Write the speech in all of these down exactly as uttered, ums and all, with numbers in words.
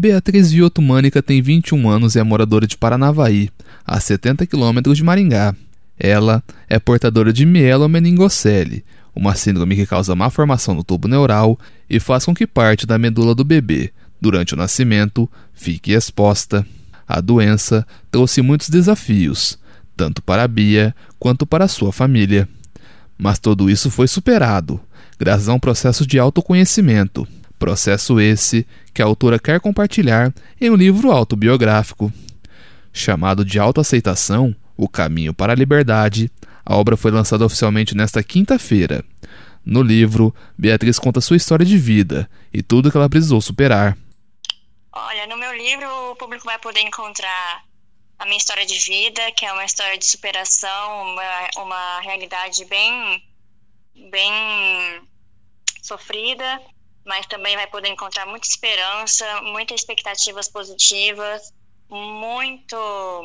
Beatriz Vioto Mânica tem vinte e um anos e é moradora de Paranavaí, a setenta quilômetros de Maringá. Ela é portadora de mielomeningocele, uma síndrome que causa má formação no tubo neural e faz com que parte da medula do bebê, durante o nascimento, fique exposta. A doença trouxe muitos desafios, tanto para a Bia quanto para a sua família. Mas tudo isso foi superado, graças a um processo de autoconhecimento. Processo esse que a autora quer compartilhar em um livro autobiográfico. Chamado de Autoaceitação, O Caminho para a Liberdade, a obra foi lançada oficialmente nesta quinta-feira. No livro, Beatriz conta sua história de vida e tudo que ela precisou superar. Olha, no meu livro o público vai poder encontrar a minha história de vida, que é uma história de superação, uma, uma realidade bem, bem sofrida, mas também vai poder encontrar muita esperança, muitas expectativas positivas, muito,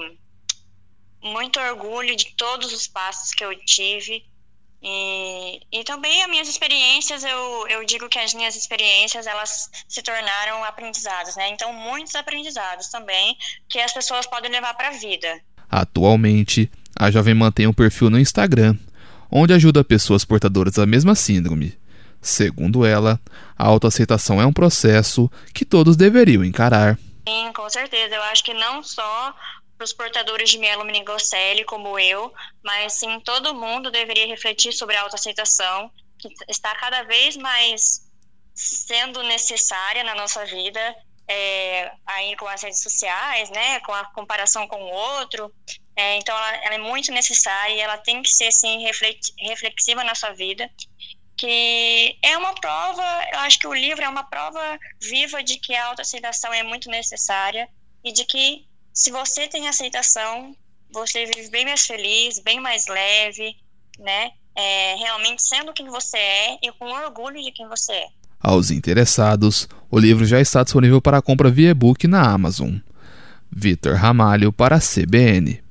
muito orgulho de todos os passos que eu tive. E, e também as minhas experiências, eu, eu digo que as minhas experiências, elas se tornaram aprendizados, né? Então, muitos aprendizados também que as pessoas podem levar para a vida. Atualmente, a jovem mantém um perfil no Instagram, onde ajuda pessoas portadoras da mesma síndrome. Segundo ela, a autoaceitação é um processo que todos deveriam encarar. Sim, com certeza. Eu acho que não só para os portadores de mielomeningocele como eu, mas sim todo mundo deveria refletir sobre a autoaceitação, que está cada vez mais sendo necessária na nossa vida, é, aí com as redes sociais, né, com a comparação com o outro. É, então ela, ela é muito necessária e ela tem que ser assim, reflexiva na sua vida, que é uma prova, eu acho que o livro é uma prova viva de que a autoaceitação é muito necessária e de que se você tem aceitação, você vive bem mais feliz, bem mais leve, né? É, realmente sendo quem você é e com orgulho de quem você é. Aos interessados, o livro já está disponível para compra via e-book na Amazon. Vitor Ramalho para a C B N.